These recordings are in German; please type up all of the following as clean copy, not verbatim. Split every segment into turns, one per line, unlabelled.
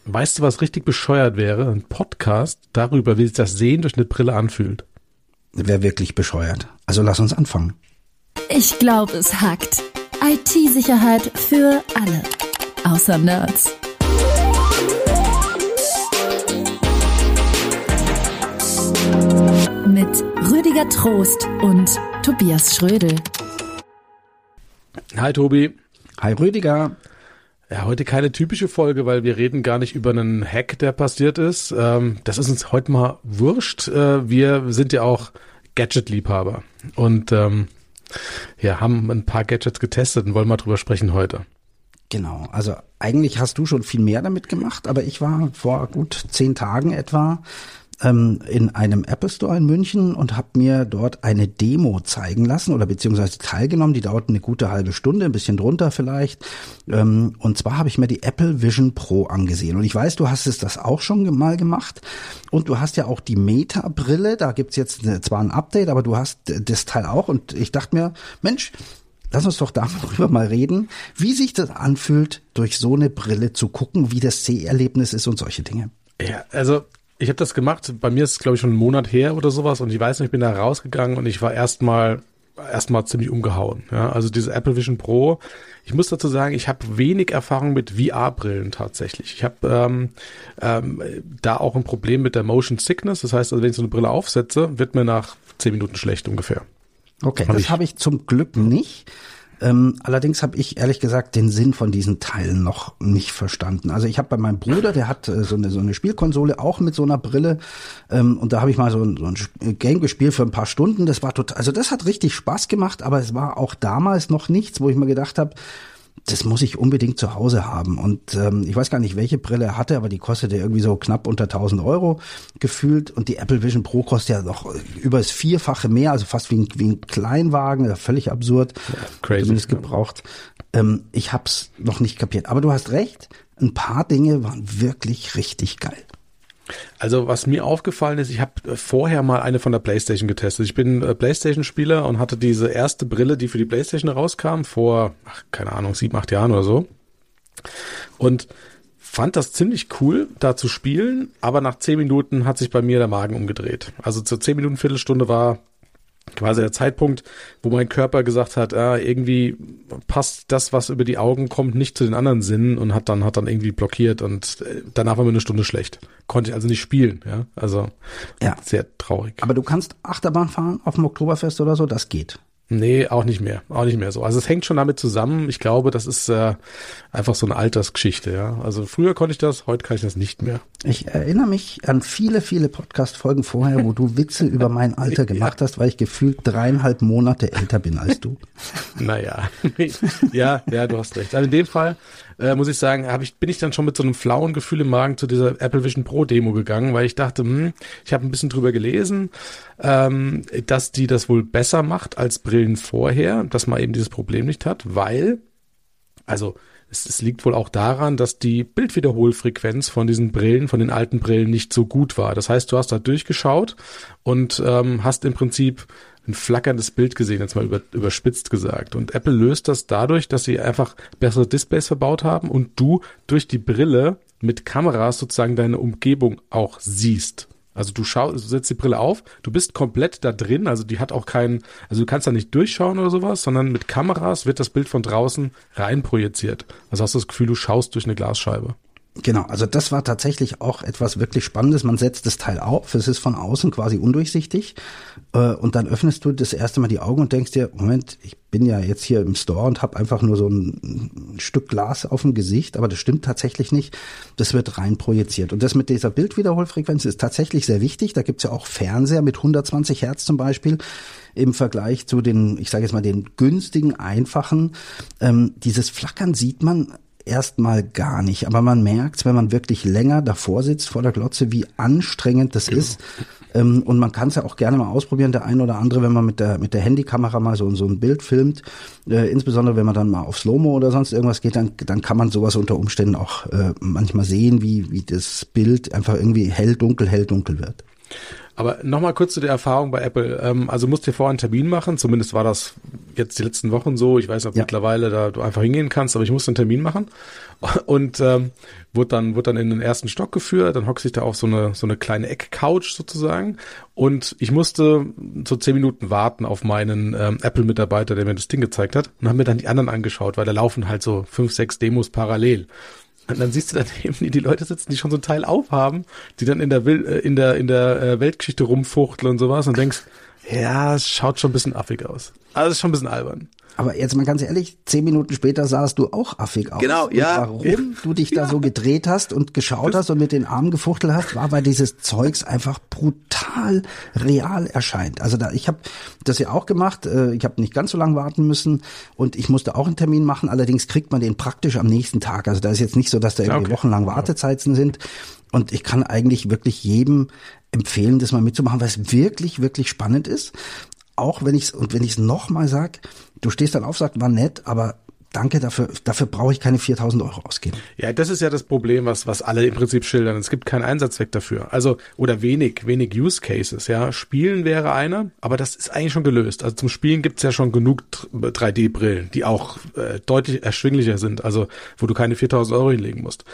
Weißt du, was richtig bescheuert wäre? Ein Podcast darüber, wie sich das Sehen durch eine Brille anfühlt.
Wäre wirklich bescheuert. Also lass uns anfangen.
Ich glaube, es hackt. IT-Sicherheit für alle. Außer Nerds. Mit Rüdiger Trost und Tobias Schrödel.
Hi Tobi.
Hi Rüdiger.
Ja, heute keine typische Folge, weil wir reden gar nicht über einen Hack, der passiert ist. Das ist uns heute mal wurscht. Wir sind ja auch Gadget-Liebhaber und haben ein paar Gadgets getestet und wollen mal drüber sprechen heute.
Genau, also eigentlich hast du schon viel mehr damit gemacht, aber ich war vor gut 10 Tagen etwa in einem Apple Store in München und habe mir dort eine Demo zeigen lassen oder beziehungsweise teilgenommen. Die dauert eine gute halbe Stunde, ein bisschen drunter vielleicht. Und zwar habe ich mir die Apple Vision Pro angesehen. Und ich weiß, du hast das auch schon mal gemacht. Und du hast ja auch die Meta-Brille. Da gibt's jetzt zwar ein Update, aber du hast das Teil auch. Und ich dachte mir, Mensch, lass uns doch darüber mal reden, wie sich das anfühlt, durch so eine Brille zu gucken, wie das Seherlebnis ist und solche Dinge.
Ja, also ich habe das gemacht, bei mir ist es glaube ich schon einen Monat her oder sowas und ich weiß nicht, ich bin da rausgegangen und ich war erstmal ziemlich umgehauen. Ja, also diese Apple Vision Pro, ich muss dazu sagen, ich habe wenig Erfahrung mit VR-Brillen tatsächlich. Ich habe da auch ein Problem mit der Motion Sickness, das heißt, also wenn ich so eine Brille aufsetze, wird mir nach 10 Minuten schlecht ungefähr.
Okay, das habe ich zum Glück nicht. Allerdings habe ich ehrlich gesagt den Sinn von diesen Teilen noch nicht verstanden. Also ich habe bei meinem Bruder, der hat so eine Spielkonsole auch mit so einer Brille und da habe ich mal so ein Game gespielt für ein paar Stunden. Das war total, also das hat richtig Spaß gemacht, aber es war auch damals noch nichts, wo ich mir gedacht habe, das muss ich unbedingt zu Hause haben. Und ich weiß gar nicht, welche Brille er hatte, aber die kostete irgendwie so knapp unter 1.000 € gefühlt. Und die Apple Vision Pro kostet ja noch über das Vierfache mehr, also fast wie ein Kleinwagen, völlig absurd.
Ja, crazy.
Zumindest gebraucht. Ich hab's noch nicht kapiert. Aber du hast recht, ein paar Dinge waren wirklich richtig geil.
Also was mir aufgefallen ist, ich habe vorher mal eine von der PlayStation getestet. Ich bin PlayStation-Spieler und hatte diese erste Brille, die für die PlayStation rauskam, vor, keine Ahnung, 7, 8 Jahren oder so. Und fand das ziemlich cool, da zu spielen, aber nach 10 Minuten hat sich bei mir der Magen umgedreht. Also zur 10 Minuten, Viertelstunde war quasi der Zeitpunkt, wo mein Körper gesagt hat, irgendwie passt das, was über die Augen kommt, nicht zu den anderen Sinnen und hat dann irgendwie blockiert und danach war mir eine Stunde schlecht. Konnte ich also nicht spielen, ja. Also sehr traurig.
Aber du kannst Achterbahn fahren auf dem Oktoberfest oder so, das geht.
Nee, auch nicht mehr so. Also es hängt schon damit zusammen. Ich glaube, das ist einfach so eine Altersgeschichte, ja. Also früher konnte ich das, heute kann ich das nicht mehr.
Ich erinnere mich an viele, viele Podcast-Folgen vorher, wo du Witze über mein Alter gemacht hast, weil ich gefühlt 3,5 Monate älter bin als du.
Naja, ja, du hast recht. Also in dem Fall muss ich sagen, bin ich dann schon mit so einem flauen Gefühl im Magen zu dieser Apple Vision Pro Demo gegangen, weil ich dachte, ich habe ein bisschen drüber gelesen, dass die das wohl besser macht als Brillen vorher, dass man eben dieses Problem nicht hat, weil, also es liegt wohl auch daran, dass die Bildwiederholfrequenz von diesen Brillen, von den alten Brillen nicht so gut war. Das heißt, du hast da durchgeschaut und hast im Prinzip ein flackerndes Bild gesehen, jetzt mal überspitzt gesagt. Und Apple löst das dadurch, dass sie einfach bessere Displays verbaut haben und du durch die Brille mit Kameras sozusagen deine Umgebung auch siehst. Also du setzt die Brille auf, du bist komplett da drin, also die hat auch also du kannst da nicht durchschauen oder sowas, sondern mit Kameras wird das Bild von draußen rein projiziert. Also hast du das Gefühl, du schaust durch eine Glasscheibe.
Genau, also das war tatsächlich auch etwas wirklich Spannendes. Man setzt das Teil auf, es ist von außen quasi undurchsichtig und dann öffnest du das erste Mal die Augen und denkst dir, Moment, ich bin ja jetzt hier im Store und habe einfach nur so ein Stück Glas auf dem Gesicht, aber das stimmt tatsächlich nicht. Das wird rein projiziert. Und das mit dieser Bildwiederholfrequenz ist tatsächlich sehr wichtig. Da gibt's ja auch Fernseher mit 120 Hertz zum Beispiel im Vergleich zu den, ich sage jetzt mal, den günstigen, einfachen. Dieses Flackern sieht man erstmal gar nicht, aber man merkt, wenn man wirklich länger davor sitzt vor der Glotze, wie anstrengend das ist. Und man kann es ja auch gerne mal ausprobieren, der ein oder andere, wenn man mit der Handykamera mal so ein Bild filmt, insbesondere wenn man dann mal auf Slow-Mo oder sonst irgendwas geht, dann kann man sowas unter Umständen auch manchmal sehen, wie das Bild einfach irgendwie hell, dunkel wird.
Aber nochmal kurz zu der Erfahrung bei Apple. Also musst dir vorher einen Termin machen, zumindest war das jetzt die letzten Wochen so. Ich weiß nicht, ob mittlerweile da du einfach hingehen kannst, aber ich musste einen Termin machen und wurde dann in den ersten Stock geführt. Dann hockst ich da auf so eine kleine Eckcouch sozusagen und ich musste so 10 Minuten warten auf meinen Apple-Mitarbeiter, der mir das Ding gezeigt hat, und haben mir dann die anderen angeschaut, weil da laufen halt so 5, 6 Demos parallel. Und dann siehst du daneben, die Leute sitzen, die schon so ein Teil aufhaben, die dann in der Weltgeschichte rumfuchteln und sowas und denkst, ja, es schaut schon ein bisschen affig aus. Also es ist schon ein bisschen albern.
Aber jetzt mal ganz ehrlich, 10 Minuten später sahst du auch affig aus.
Genau, ja.
Und warum du dich da so gedreht hast und geschaut hast und mit den Armen gefuchtelt hast, war, weil dieses Zeugs einfach brutal real erscheint. Also ich habe das ja auch gemacht. Ich habe nicht ganz so lange warten müssen und ich musste auch einen Termin machen. Allerdings kriegt man den praktisch am nächsten Tag. Also da ist jetzt nicht so, dass da irgendwie wochenlang Wartezeiten sind. Und ich kann eigentlich wirklich jedem empfehlen, das mal mitzumachen, weil es wirklich, wirklich spannend ist. Auch wenn ich es nochmal sag, du stehst dann auf, sagst, war nett, aber danke, dafür brauche ich keine 4.000 € ausgeben.
Ja, das ist ja das Problem, was alle im Prinzip schildern. Es gibt keinen Einsatzzweck dafür. Also, oder wenig Use Cases, ja. Spielen wäre einer, aber das ist eigentlich schon gelöst. Also zum Spielen gibt's ja schon genug 3D-Brillen, die auch deutlich erschwinglicher sind, also wo du keine 4.000 € hinlegen musst.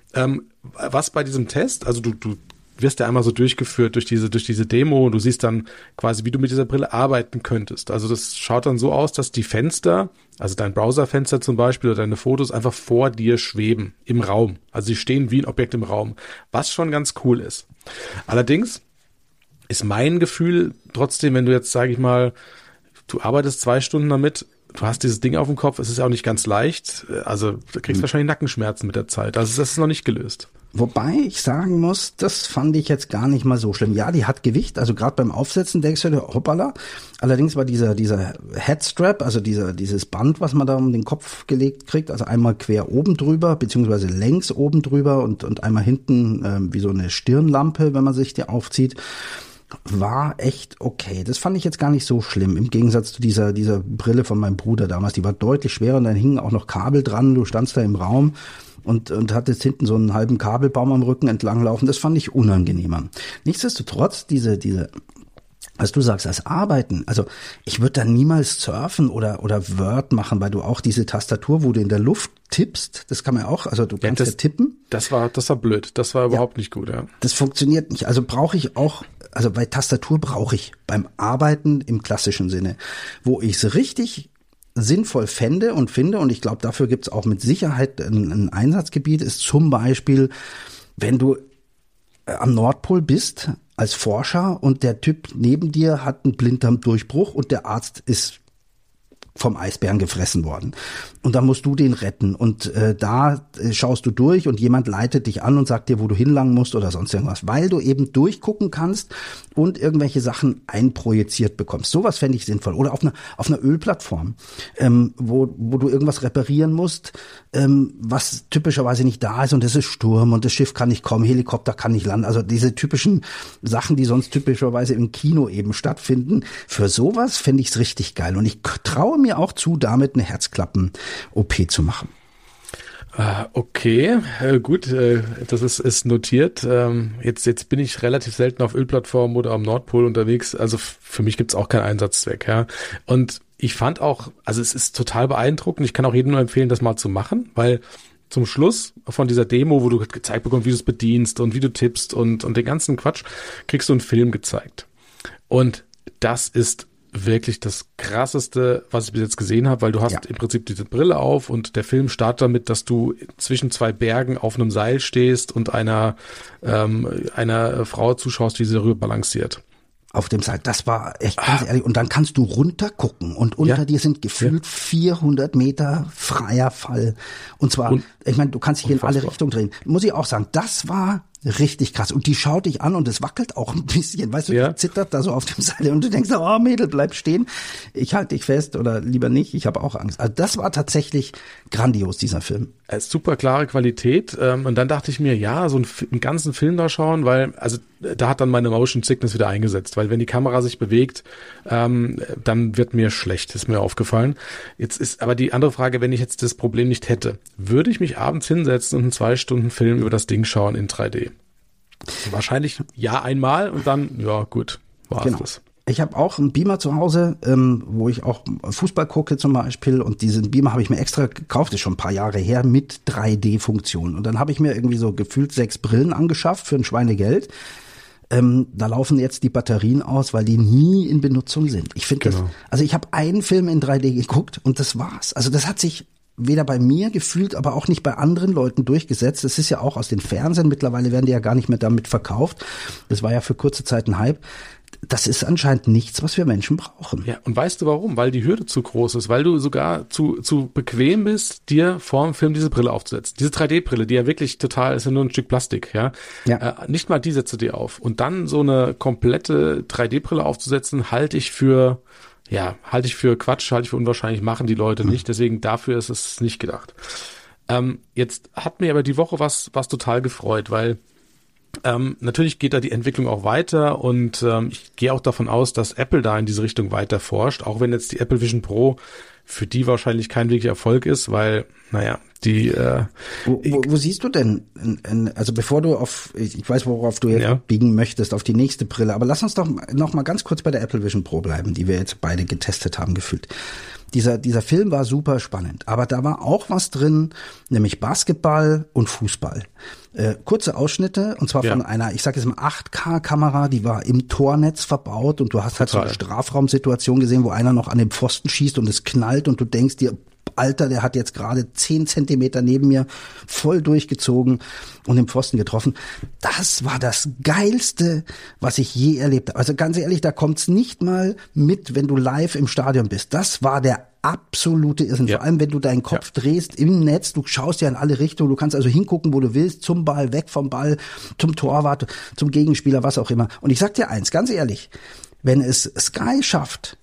Was bei diesem Test, also du wirst ja einmal so durchgeführt durch diese Demo und du siehst dann quasi, wie du mit dieser Brille arbeiten könntest. Also das schaut dann so aus, dass die Fenster, also dein Browserfenster zum Beispiel oder deine Fotos einfach vor dir schweben im Raum. Also sie stehen wie ein Objekt im Raum, was schon ganz cool ist. Allerdings ist mein Gefühl trotzdem, wenn du jetzt, sage ich mal, du arbeitest 2 Stunden damit, du hast dieses Ding auf dem Kopf, es ist ja auch nicht ganz leicht, also du kriegst wahrscheinlich Nackenschmerzen mit der Zeit. Also das ist noch nicht gelöst.
Wobei ich sagen muss, das fand ich jetzt gar nicht mal so schlimm. Ja, die hat Gewicht, also gerade beim Aufsetzen denkst du dir, hoppala. Allerdings war dieser Headstrap, also dieses Band, was man da um den Kopf gelegt kriegt, also einmal quer oben drüber, beziehungsweise längs oben drüber und einmal hinten wie so eine Stirnlampe, wenn man sich die aufzieht, war echt okay. Das fand ich jetzt gar nicht so schlimm, im Gegensatz zu dieser Brille von meinem Bruder damals. Die war deutlich schwerer und dann hingen auch noch Kabel dran, du standst da im Raum und hattest hinten so einen halben Kabelbaum am Rücken entlanglaufen. Das fand ich unangenehmer. Nichtsdestotrotz, diese was du sagst, als Arbeiten, also ich würde da niemals surfen oder Word machen, weil du auch diese Tastatur, wo du in der Luft tippst, das kann man auch, also du kannst ja tippen.
Das war blöd, das war überhaupt nicht gut, ja.
Das funktioniert nicht, also brauche ich auch, also bei Tastatur brauche ich beim Arbeiten im klassischen Sinne, wo ich es richtig sinnvoll finde, und ich glaube, dafür gibt es auch mit Sicherheit ein Einsatzgebiet, ist zum Beispiel, wenn du am Nordpol bist als Forscher und der Typ neben dir hat einen Blinddarmdurchbruch und der Arzt ist vom Eisbären gefressen worden. Und dann musst du den retten. Und da schaust du durch und jemand leitet dich an und sagt dir, wo du hinlangen musst oder sonst irgendwas. Weil du eben durchgucken kannst und irgendwelche Sachen einprojiziert bekommst. Sowas fände ich sinnvoll. Oder auf einer Ölplattform, wo du irgendwas reparieren musst, was typischerweise nicht da ist. Und es ist Sturm und das Schiff kann nicht kommen, Helikopter kann nicht landen. Also diese typischen Sachen, die sonst typischerweise im Kino eben stattfinden. Für sowas fände ich es richtig geil. Und ich traue mir auch zu, damit eine Herzklappen-OP zu machen.
Okay, gut, das ist notiert. Jetzt bin ich relativ selten auf Ölplattformen oder am Nordpol unterwegs. Also für mich gibt's auch keinen Einsatzzweck, ja. Und ich fand auch, also es ist total beeindruckend. Ich kann auch jedem nur empfehlen, das mal zu machen, weil zum Schluss von dieser Demo, wo du gezeigt bekommst, wie du es bedienst und wie du tippst und den ganzen Quatsch, kriegst du einen Film gezeigt. Und das ist wirklich das Krasseste, was ich bis jetzt gesehen habe, weil du hast im Prinzip diese Brille auf und der Film startet damit, dass du zwischen 2 Bergen auf einem Seil stehst und einer Frau zuschaust, wie sie darüber balanciert.
Auf dem Seil, das war echt ganz ehrlich. Und dann kannst du runter gucken und unter dir sind gefühlt 400 Meter freier Fall. Und zwar, ich meine, du kannst dich in alle Richtungen drehen. Muss ich auch sagen, das war richtig krass. Und die schaut dich an und es wackelt auch ein bisschen. Weißt du, die zittert da so auf dem Seil und du denkst, oh Mädel, bleib stehen. Ich halte dich fest oder lieber nicht. Ich habe auch Angst. Also das war tatsächlich grandios, dieser Film.
Super klare Qualität. Und dann dachte ich mir, ja, so einen ganzen Film da schauen, weil, also da hat dann meine Motion Sickness wieder eingesetzt, weil wenn die Kamera sich bewegt, dann wird mir schlecht, ist mir aufgefallen. Jetzt ist aber die andere Frage, wenn ich jetzt das Problem nicht hätte, würde ich mich abends hinsetzen und einen 2 Stunden Film über das Ding schauen in 3D? Wahrscheinlich ja einmal und dann, ja gut, war's das.
Ich habe auch einen Beamer zu Hause, wo ich auch Fußball gucke zum Beispiel, und diesen Beamer habe ich mir extra gekauft, ist schon ein paar Jahre her, mit 3D-Funktion. Und dann habe ich mir irgendwie so gefühlt 6 Brillen angeschafft für ein Schweinegeld. Da laufen jetzt die Batterien aus, weil die nie in Benutzung sind. Ich finde das, also ich habe einen Film in 3D geguckt und das war's. Also das hat sich weder bei mir gefühlt, aber auch nicht bei anderen Leuten durchgesetzt. Das ist ja auch aus den Fernsehen, mittlerweile werden die ja gar nicht mehr damit verkauft. Das war ja für kurze Zeit ein Hype. Das ist anscheinend nichts, was wir Menschen brauchen.
Ja, und weißt du warum? Weil die Hürde zu groß ist, weil du sogar zu bequem bist, dir vor dem Film diese Brille aufzusetzen. Diese 3D-Brille, die ja wirklich total, ist ja nur ein Stück Plastik, ja. Nicht mal die setzt du dir auf. Und dann so eine komplette 3D-Brille aufzusetzen, halte ich für Quatsch, halte ich für unwahrscheinlich, machen die Leute nicht. Deswegen dafür ist es nicht gedacht. Jetzt hat mir aber die Woche was total gefreut, weil natürlich geht da die Entwicklung auch weiter und ich gehe auch davon aus, dass Apple da in diese Richtung weiter forscht, auch wenn jetzt die Apple Vision Pro für die wahrscheinlich kein wirklicher Erfolg ist, weil, die...
Wo siehst du denn, also bevor du ich weiß, worauf du jetzt biegen möchtest, auf die nächste Brille, aber lass uns doch noch mal ganz kurz bei der Apple Vision Pro bleiben, die wir jetzt beide getestet haben, gefühlt. Dieser Film war super spannend, aber da war auch was drin, nämlich Basketball und Fußball. Kurze Ausschnitte, und zwar von einer, ich sage jetzt mal 8K-Kamera, die war im Tornetz verbaut, und du hast halt so eine Strafraumsituation gesehen, wo einer noch an den Pfosten schießt und es knallt und du denkst dir, Alter, der hat jetzt gerade 10 Zentimeter neben mir voll durchgezogen und den Pfosten getroffen. Das war das Geilste, was ich je erlebt habe. Also ganz ehrlich, da kommt's nicht mal mit, wenn du live im Stadion bist. Das war der absolute Irrsinn. Vor allem, wenn du deinen Kopf drehst im Netz, du schaust ja in alle Richtungen, du kannst also hingucken, wo du willst, zum Ball, weg vom Ball, zum Torwart, zum Gegenspieler, was auch immer. Und ich sag dir eins, ganz ehrlich, wenn es Sky schafft,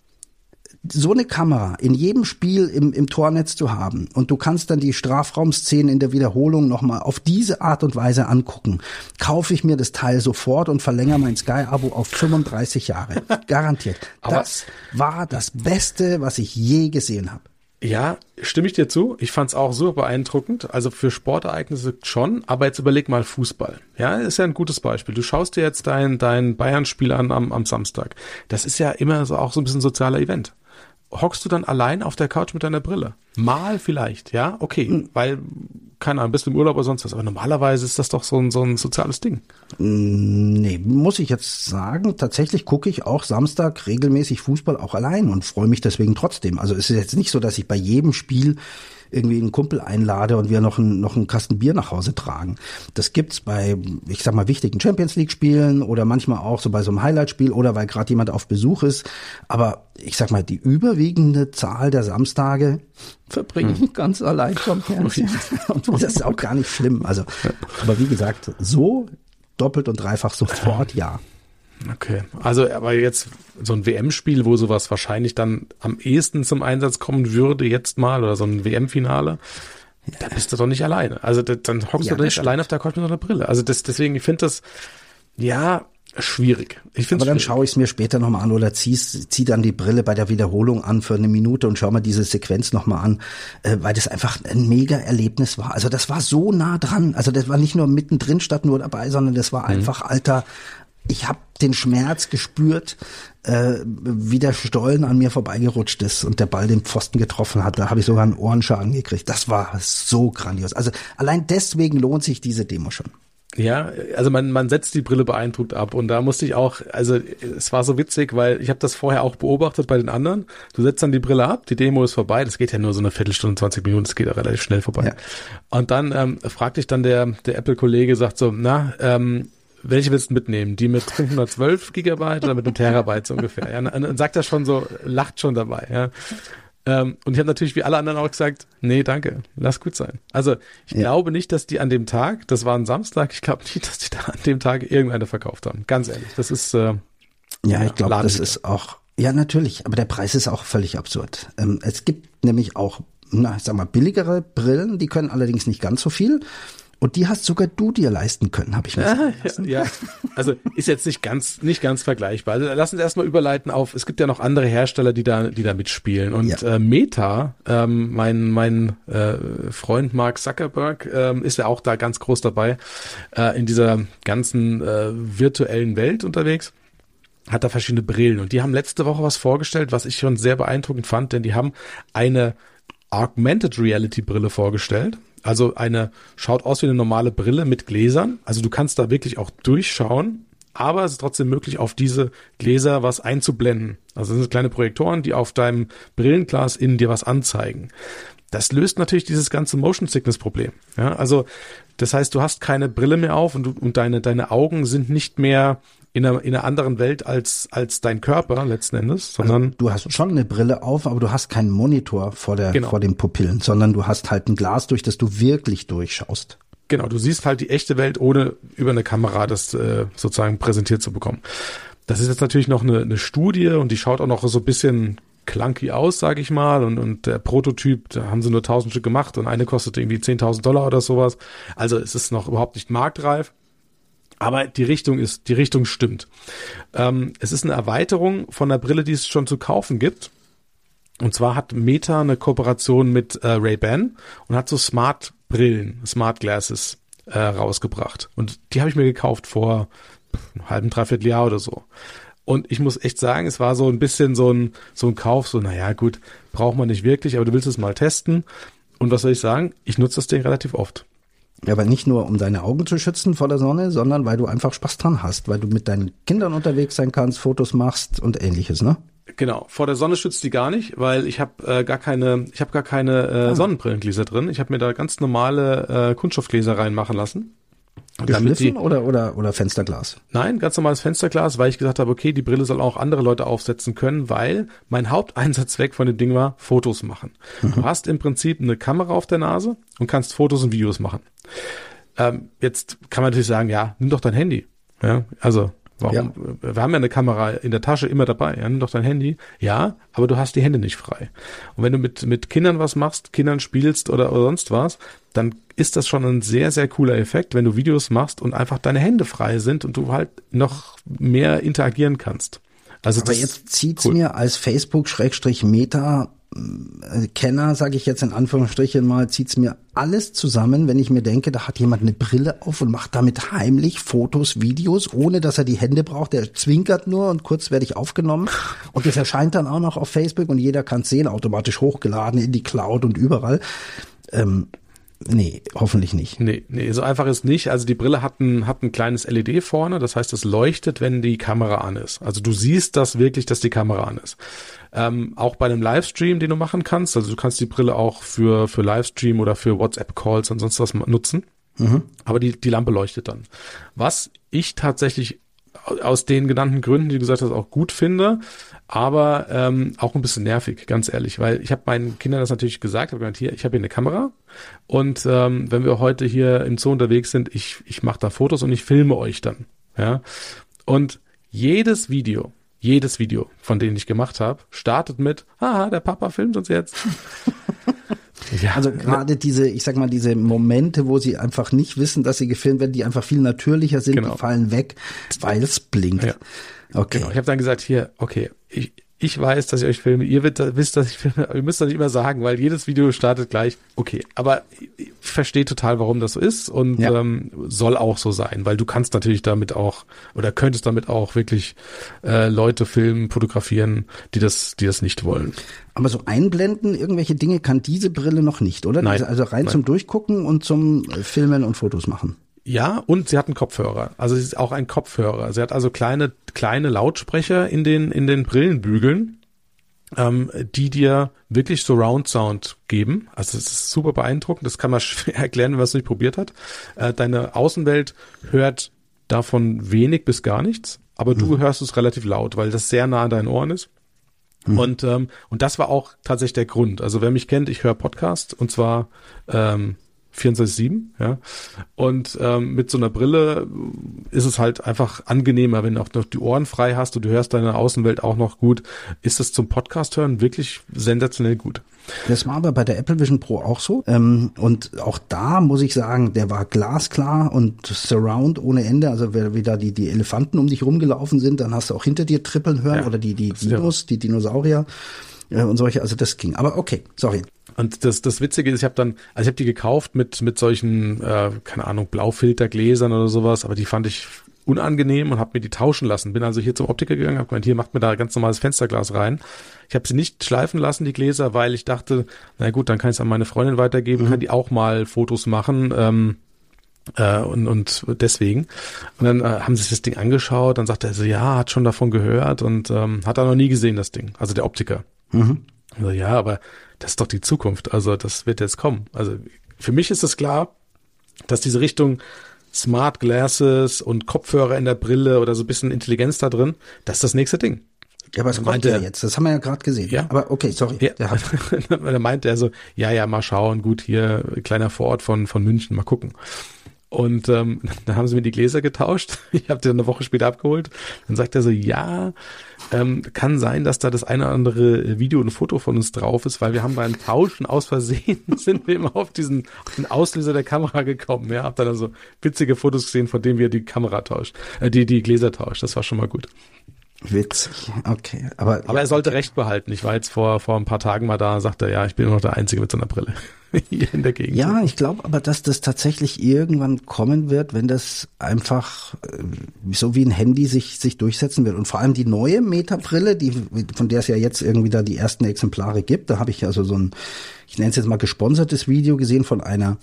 so eine Kamera in jedem Spiel im Tornetz zu haben, und du kannst dann die Strafraumszenen in der Wiederholung nochmal auf diese Art und Weise angucken, kaufe ich mir das Teil sofort und verlängere mein Sky-Abo auf 35 Jahre. Garantiert. Das war das Beste, was ich je gesehen habe.
Ja, stimme ich dir zu. Ich fand's auch super beeindruckend. Also für Sportereignisse schon, aber jetzt überleg mal Fußball. Ja, ist ja ein gutes Beispiel. Du schaust dir jetzt dein Bayern-Spiel an am Samstag. Das ist ja immer so auch so ein bisschen ein sozialer Event. Hockst du dann allein auf der Couch mit deiner Brille? Mal vielleicht, ja, okay, weil, keine Ahnung, bist du im Urlaub oder sonst was, aber normalerweise ist das doch so ein soziales Ding.
Nee, muss ich jetzt sagen, tatsächlich gucke ich auch Samstag regelmäßig Fußball auch allein und freue mich deswegen trotzdem. Also es ist jetzt nicht so, dass ich bei jedem Spiel irgendwie einen Kumpel einlade und wir noch einen Kasten Bier nach Hause tragen. Das gibt's bei, ich sag mal, wichtigen Champions-League-Spielen oder manchmal auch so bei so einem Highlight-Spiel oder weil gerade jemand auf Besuch ist. Aber ich sag mal, die überwiegende Zahl der Samstage verbringe ich ganz allein vom Fernsehen. Und das ist auch gar nicht schlimm. Also, aber wie gesagt, so doppelt und dreifach sofort, ja.
Okay, also aber jetzt so ein WM-Spiel, wo sowas wahrscheinlich dann am ehesten zum Einsatz kommen würde jetzt mal, oder so ein WM-Finale, da bist du doch nicht alleine. Also dann hockst du doch nicht alleine auf der Couch mit so einer Brille. Also deswegen, ich finde das, schwierig. Aber
dann schaue ich es mir später nochmal an oder zieh dann die Brille bei der Wiederholung an für eine Minute und schau mir diese Sequenz nochmal an, weil das einfach ein mega Erlebnis war. Also das war so nah dran. Also das war nicht nur mittendrin statt nur dabei, sondern das war einfach, Alter, ich habe den Schmerz gespürt, wie der Stollen an mir vorbeigerutscht ist und der Ball den Pfosten getroffen hat. Da habe ich sogar einen Ohrenschaden gekriegt. Das war so grandios. Also allein deswegen lohnt sich diese Demo schon.
Ja, also man setzt die Brille beeindruckt ab und da musste ich auch, also es war so witzig, weil ich habe das vorher auch beobachtet bei den anderen. Du setzt dann die Brille ab, die Demo ist vorbei, das geht ja nur so eine Viertelstunde, 20 Minuten, das geht ja relativ schnell vorbei. Ja. Und dann fragte ich dann der Apple-Kollege, sagt so, welche willst du mitnehmen? Die mit 512 Gigabyte oder mit einem Terabyte so ungefähr? Ja, und sagt er schon so, lacht schon dabei, ja. Und ich habe natürlich wie alle anderen auch gesagt, nee, danke, lass gut sein. Also ich glaube nicht, dass die an dem Tag, das war ein Samstag, ich glaube nicht, dass die da an dem Tag irgendeine verkauft haben. Ganz ehrlich, das ist
ich glaube, das ist auch, ja natürlich, aber der Preis ist auch völlig absurd. Es gibt nämlich auch, ich sag mal, billigere Brillen, die können allerdings nicht ganz so viel. Und die hast sogar du dir leisten können, habe ich mir sagen lassen.
Ja, also ist jetzt nicht ganz vergleichbar. Also lass uns erstmal überleiten auf, es gibt ja noch andere Hersteller, die da mitspielen. Und Meta, mein Freund Mark Zuckerberg, ist ja auch da ganz groß dabei, in dieser ganzen virtuellen Welt unterwegs. Hat da verschiedene Brillen. Und die haben letzte Woche was vorgestellt, was ich schon sehr beeindruckend fand, denn die haben eine Augmented Reality Brille vorgestellt. Also schaut aus wie eine normale Brille mit Gläsern. Also du kannst da wirklich auch durchschauen, aber es ist trotzdem möglich, auf diese Gläser was einzublenden. Also das sind kleine Projektoren, die auf deinem Brillenglas innen dir was anzeigen. Das löst natürlich dieses ganze Motion Sickness Problem. Ja, also das heißt, du hast keine Brille mehr auf und deine Augen sind nicht mehr in einer anderen Welt als dein Körper letzten Endes, sondern
also, du hast schon eine Brille auf, aber du hast keinen Monitor vor den Pupillen, sondern du hast halt ein Glas, durch das du wirklich durchschaust.
Genau, du siehst halt die echte Welt, ohne über eine Kamera das sozusagen präsentiert zu bekommen. Das ist jetzt natürlich noch eine Studie und die schaut auch noch so ein bisschen clunky aus, sage ich mal, und der Prototyp, da haben sie nur 1000 Stück gemacht und eine kostet irgendwie $10.000 oder sowas. Also es ist noch überhaupt nicht marktreif. Aber die Richtung stimmt. Es ist eine Erweiterung von der Brille, die es schon zu kaufen gibt. Und zwar hat Meta eine Kooperation mit Ray-Ban und hat so Smart Glasses rausgebracht. Und die habe ich mir gekauft vor einem halben, dreiviertel Jahr oder so. Und ich muss echt sagen, es war so ein bisschen so ein Kauf, so naja gut, braucht man nicht wirklich, aber du willst es mal testen. Und was soll ich sagen? Ich nutze das Ding relativ oft.
Ja, aber nicht nur, um deine Augen zu schützen vor der Sonne, sondern weil du einfach Spaß dran hast, weil du mit deinen Kindern unterwegs sein kannst, Fotos machst und Ähnliches, ne?
Genau, vor der Sonne schützt die gar nicht, weil ich habe gar keine Sonnenbrillengläser drin. Ich habe mir da ganz normale Kunststoffgläser reinmachen lassen.
Geschliffen oder Fensterglas?
Nein, ganz normales Fensterglas, weil ich gesagt habe, okay, die Brille soll auch andere Leute aufsetzen können, weil mein Haupteinsatzzweck von dem Ding war, Fotos machen. Du hast im Prinzip eine Kamera auf der Nase und kannst Fotos und Videos machen. Jetzt kann man natürlich sagen, ja, nimm doch dein Handy. Ja, also warum? Ja. Wir haben ja eine Kamera in der Tasche immer dabei. Ja, nimm doch dein Handy. Ja, aber du hast die Hände nicht frei. Und wenn du mit Kindern was machst, Kindern spielst oder sonst was, dann ist das schon ein sehr, sehr cooler Effekt, wenn du Videos machst und einfach deine Hände frei sind und du halt noch mehr interagieren kannst. Also
aber jetzt zieht's mir als Facebook-Meta Kenner, sage ich jetzt in Anführungsstrichen mal, zieht's mir alles zusammen, wenn ich mir denke, da hat jemand eine Brille auf und macht damit heimlich Fotos, Videos, ohne dass er die Hände braucht. Der zwinkert nur und kurz werde ich aufgenommen. Und das erscheint dann auch noch auf Facebook und jeder kann's sehen, automatisch hochgeladen in die Cloud und überall. Nee, hoffentlich nicht.
Nee, so einfach ist nicht. Also die Brille hat ein kleines LED vorne, das heißt, es leuchtet, wenn die Kamera an ist. Also du siehst das wirklich, dass die Kamera an ist. Auch bei einem Livestream, den du machen kannst, also du kannst die Brille auch für Livestream oder für WhatsApp-Calls und sonst was nutzen. Mhm. Aber die Lampe leuchtet dann. Was ich tatsächlich aus den genannten Gründen, die du gesagt hast, auch gut finde, aber auch ein bisschen nervig, ganz ehrlich, weil ich habe meinen Kindern das natürlich gesagt, habe gesagt, hier, ich habe hier eine Kamera und wenn wir heute hier im Zoo unterwegs sind, ich mache da Fotos und ich filme euch dann. Ja? Und jedes Video, von denen ich gemacht habe, startet mit, haha, der Papa filmt uns jetzt.
Ja, also gerade diese Momente, wo sie einfach nicht wissen, dass sie gefilmt werden, die einfach viel natürlicher sind, genau. Die fallen weg, weil es blinkt. Ja. Okay.
Genau. Ich habe dann gesagt, hier, okay, ich weiß, dass ich euch filme, ihr wisst, dass ich filme, ihr müsst das nicht immer sagen, weil jedes Video startet gleich. Okay, aber ich verstehe total, warum das so ist und soll auch so sein, weil du kannst natürlich damit auch oder könntest damit auch wirklich Leute filmen, fotografieren, die das nicht wollen.
Aber so einblenden, irgendwelche Dinge kann diese Brille noch nicht, oder?
Nein.
Also rein zum Durchgucken und zum Filmen und Fotos machen.
Ja, und sie hat einen Kopfhörer. Also sie ist auch ein Kopfhörer. Sie hat also kleine Lautsprecher in den Brillenbügeln, die dir wirklich Surround Sound geben. Also es ist super beeindruckend. Das kann man schwer erklären, wenn man es nicht probiert hat. Deine Außenwelt hört davon wenig bis gar nichts, aber du hörst es relativ laut, weil das sehr nah an deinen Ohren ist. Und das war auch tatsächlich der Grund. Also wer mich kennt, ich höre Podcast und zwar 24/7, ja. Und mit so einer Brille ist es halt einfach angenehmer, wenn du auch noch die Ohren frei hast und du hörst deine Außenwelt auch noch gut. Ist es zum Podcast hören wirklich sensationell gut.
Das war aber bei der Apple Vision Pro auch so. Und auch da muss ich sagen, der war glasklar und Surround ohne Ende. Also wenn wieder die Elefanten um dich rumgelaufen sind, dann hast du auch hinter dir trippeln hören oder die Dinos, die Dinosaurier und solche. Also das ging. Aber okay, sorry.
Und das Witzige ist, ich habe die gekauft mit solchen, keine Ahnung, Blaufiltergläsern oder sowas, aber die fand ich unangenehm und habe mir die tauschen lassen. Bin also hier zum Optiker gegangen, habe gemeint, hier macht mir da ganz normales Fensterglas rein. Ich habe sie nicht schleifen lassen, die Gläser, weil ich dachte, na gut, dann kann ich es an meine Freundin weitergeben, kann die auch mal Fotos machen und deswegen. Und dann haben sie sich das Ding angeschaut, dann sagte er so, ja, hat schon davon gehört und hat er noch nie gesehen, das Ding, also der Optiker. Also, ja, aber das ist doch die Zukunft, also das wird jetzt kommen. Also für mich ist es klar, dass diese Richtung Smart Glasses und Kopfhörer in der Brille oder so ein bisschen Intelligenz da drin, das ist das nächste Ding.
Ja, aber es kommt ja jetzt, das haben wir ja gerade gesehen.
Ja.
Aber okay, sorry.
Ja. Da meinte er so, ja, mal schauen, gut, hier kleiner Vorort von München, mal gucken. Und da haben sie mir die Gläser getauscht. Ich habe die dann eine Woche später abgeholt. Dann sagt er so, ja, kann sein, dass da das eine oder andere Video und Foto von uns drauf ist, weil wir haben beim Tauschen aus Versehen sind wir immer auf den Auslöser der Kamera gekommen. Ja, hab dann also witzige Fotos gesehen, von denen wir die Kamera tauscht, die Gläser tauscht. Das war schon mal gut.
Witzig, okay.
Aber er sollte Recht behalten. Ich war jetzt vor ein paar Tagen mal da, sagte er, ja, ich bin immer noch der Einzige mit so einer Brille hier in der Gegend.
Ja, ich glaube aber, dass das tatsächlich irgendwann kommen wird, wenn das einfach so wie ein Handy sich durchsetzen wird. Und vor allem die neue Meta-Brille, von der es ja jetzt irgendwie da die ersten Exemplare gibt, da habe ich also so ein, ich nenne es jetzt mal gesponsertes Video gesehen von einer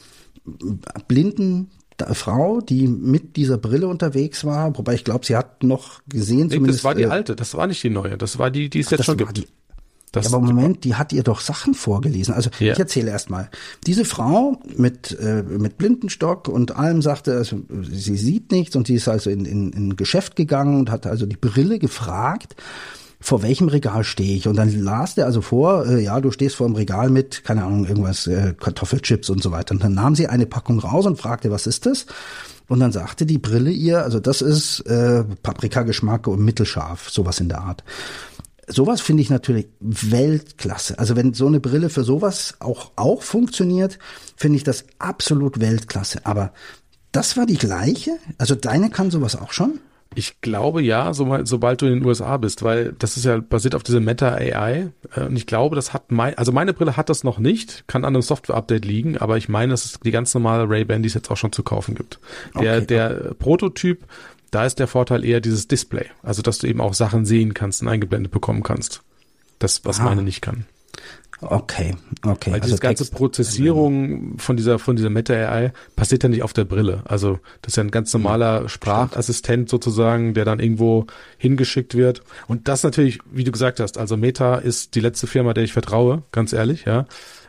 blinden Frau, die mit dieser Brille unterwegs war, wobei ich glaube, sie hat noch gesehen zumindest.
Das war die alte, das war nicht die neue, das war die es jetzt schon gibt.
Ja, aber Moment, die hat ihr doch Sachen vorgelesen. Also ja. Ich erzähle erst mal. Diese Frau mit Blindenstock und allem sagte, also sie sieht nichts und sie ist also in ein Geschäft gegangen und hat also die Brille gefragt, vor welchem Regal stehe ich? Und dann las der also vor, ja, du stehst vor dem Regal mit, keine Ahnung, irgendwas, Kartoffelchips und so weiter. Und dann nahm sie eine Packung raus und fragte, was ist das? Und dann sagte die Brille ihr, also das ist Paprikageschmack und mittelscharf, sowas in der Art. Sowas finde ich natürlich Weltklasse. Also wenn so eine Brille für sowas auch funktioniert, finde ich das absolut Weltklasse. Aber das war die gleiche? Also deine kann sowas auch schon?
Ich glaube ja, sobald du in den USA bist, weil das ist ja basiert auf dieser Meta AI und ich glaube, das hat meine Brille hat das noch nicht, kann an einem Software-Update liegen, aber ich meine, dass es die ganz normale Ray-Ban, die es jetzt auch schon zu kaufen gibt. Der Prototyp, da ist der Vorteil eher dieses Display, also dass du eben auch Sachen sehen kannst und eingeblendet bekommen kannst. Das, was meine nicht kann.
Okay.
Weil diese ganze Prozessierung von dieser Meta AI passiert ja nicht auf der Brille. Also das ist ja ein ganz normaler Sprachassistent sozusagen, der dann irgendwo hingeschickt wird. Und das natürlich, wie du gesagt hast, also Meta ist die letzte Firma, der ich vertraue, ganz ehrlich, ja.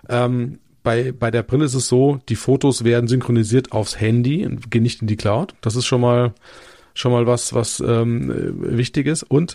Bei der Brille ist es so, die Fotos werden synchronisiert aufs Handy und gehen nicht in die Cloud. Das ist schon mal was Wichtiges. Und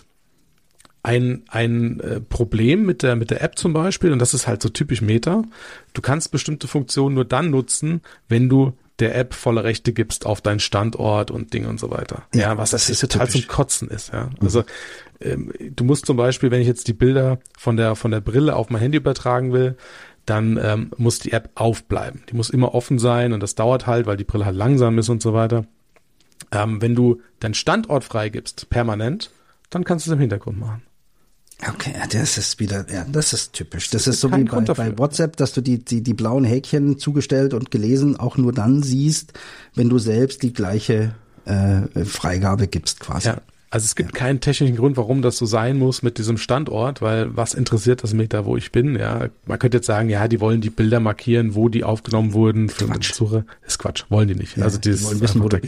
ein Problem mit der App zum Beispiel, und das ist halt so typisch Meta, du kannst bestimmte Funktionen nur dann nutzen, wenn du der App volle Rechte gibst auf deinen Standort und Dinge und so weiter. Ja, was das ist total typisch. Zum Kotzen ist. Ja, also du musst zum Beispiel, wenn ich jetzt die Bilder von der Brille auf mein Handy übertragen will, dann muss die App aufbleiben. Die muss immer offen sein und das dauert halt, weil die Brille halt langsam ist und so weiter. Wenn du deinen Standort freigibst, permanent, dann kannst du es im Hintergrund machen.
Okay, das ist wieder, ja, das ist typisch. Das ist so wie bei WhatsApp, dass du die blauen Häkchen zugestellt und gelesen auch nur dann siehst, wenn du selbst die gleiche Freigabe gibst quasi.
Ja, also es gibt keinen technischen Grund, warum das so sein muss mit diesem Standort, weil was interessiert das Meta, wo ich bin? Ja, man könnte jetzt sagen, ja, die wollen die Bilder markieren, wo die aufgenommen wurden für eine Suche. Ist Quatsch, wollen die nicht.
Ja,
also
die wollen wissen, wo du bist.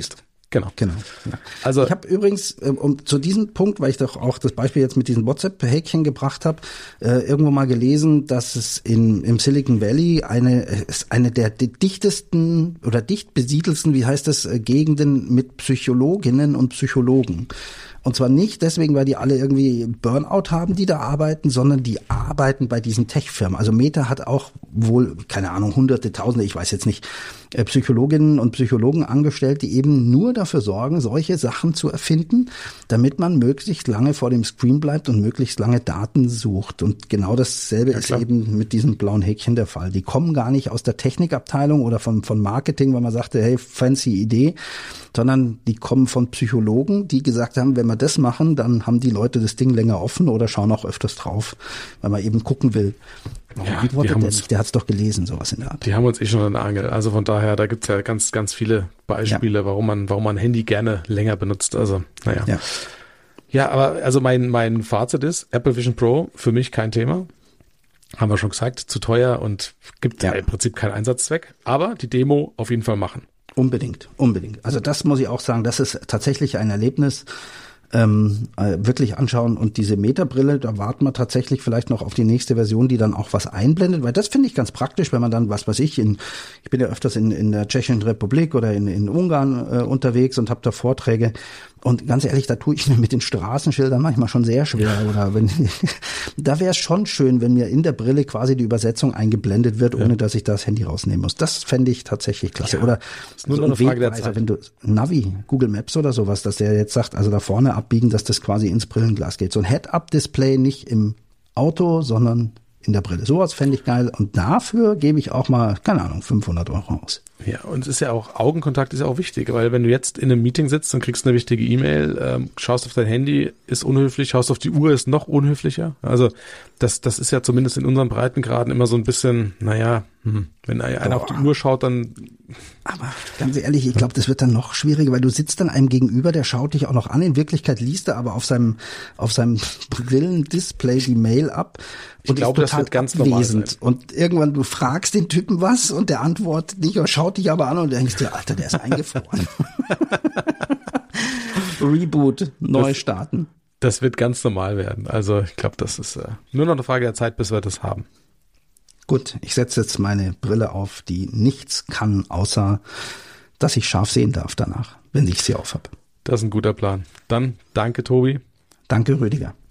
Genau.
Ja. Also ich habe übrigens, um zu diesem Punkt, weil ich doch auch das Beispiel jetzt mit diesen WhatsApp-Häkchen gebracht habe, irgendwo mal gelesen, dass es im Silicon Valley eine der dichtesten oder dicht besiedelsten, wie heißt das, Gegenden mit Psychologinnen und Psychologen. Und zwar nicht deswegen, weil die alle irgendwie Burnout haben, die da arbeiten, sondern die arbeiten bei diesen Tech-Firmen. Also Meta hat auch wohl, keine Ahnung, Hunderte, Tausende, ich weiß jetzt nicht, Psychologinnen und Psychologen angestellt, die eben nur dafür sorgen, solche Sachen zu erfinden, damit man möglichst lange vor dem Screen bleibt und möglichst lange Daten sucht. Und genau dasselbe ist eben mit diesem blauen Häkchen der Fall. Die kommen gar nicht aus der Technikabteilung oder von Marketing, weil man sagte, hey, fancy Idee, sondern die kommen von Psychologen, die gesagt haben, wenn wir das machen, dann haben die Leute das Ding länger offen oder schauen auch öfters drauf, weil man eben gucken will. Warum der hat's doch gelesen, sowas in der Art.
Die haben uns schon an der Angel. Also von daher, da gibt's ja ganz, ganz viele Beispiele, warum man ein Handy gerne länger benutzt. Also, naja. Ja, aber also mein Fazit ist, Apple Vision Pro für mich kein Thema. Haben wir schon gesagt, zu teuer und gibt im Prinzip keinen Einsatzzweck. Aber die Demo auf jeden Fall machen.
Unbedingt. Also das muss ich auch sagen, das ist tatsächlich ein Erlebnis, wirklich anschauen. Und diese Meta-Brille, da warten wir tatsächlich vielleicht noch auf die nächste Version, die dann auch was einblendet, weil das finde ich ganz praktisch, wenn man dann, was weiß ich, ich bin ja öfters in der Tschechischen Republik oder in Ungarn unterwegs und habe da Vorträge. Und ganz ehrlich, da tue ich mir mit den Straßenschildern manchmal schon sehr schwer. Oder da wäre es schon schön, wenn mir in der Brille quasi die Übersetzung eingeblendet wird, ohne dass ich das Handy rausnehmen muss. Das fände ich tatsächlich klasse. Oder
ist nur so eine Frage der Zeit.
Wenn du Navi, Google Maps oder sowas, dass der jetzt sagt, also da vorne abbiegen, dass das quasi ins Brillenglas geht. So ein Head-Up-Display nicht im Auto, sondern in der Brille. Sowas fände ich geil. Und dafür gebe ich auch mal, keine Ahnung, 500 € aus.
Ja, und es ist ja auch, Augenkontakt ist ja auch wichtig, weil wenn du jetzt in einem Meeting sitzt und kriegst eine wichtige E-Mail, schaust auf dein Handy, ist unhöflich, schaust auf die Uhr, ist noch unhöflicher. Also das ist ja zumindest in unseren Breitengraden immer so ein bisschen, wenn einer auf die Uhr schaut, dann...
Aber ganz ehrlich, ich glaube, das wird dann noch schwieriger, weil du sitzt dann einem gegenüber, der schaut dich auch noch an. In Wirklichkeit liest er aber auf seinem Brillendisplay die Mail ab.
Ich glaube, das wird ganz normal sein.
Und irgendwann, du fragst den Typen was und der antwortet nicht oder schaut dich aber an und denkst dir, Alter, der ist eingefroren. Reboot, neu starten.
Das wird ganz normal werden. Also ich glaube, das ist nur noch eine Frage der Zeit, bis wir das haben.
Gut, ich setze jetzt meine Brille auf, die nichts kann, außer dass ich scharf sehen darf danach, wenn ich sie auf habe.
Das ist ein guter Plan. Dann danke, Tobi.
Danke, Rüdiger.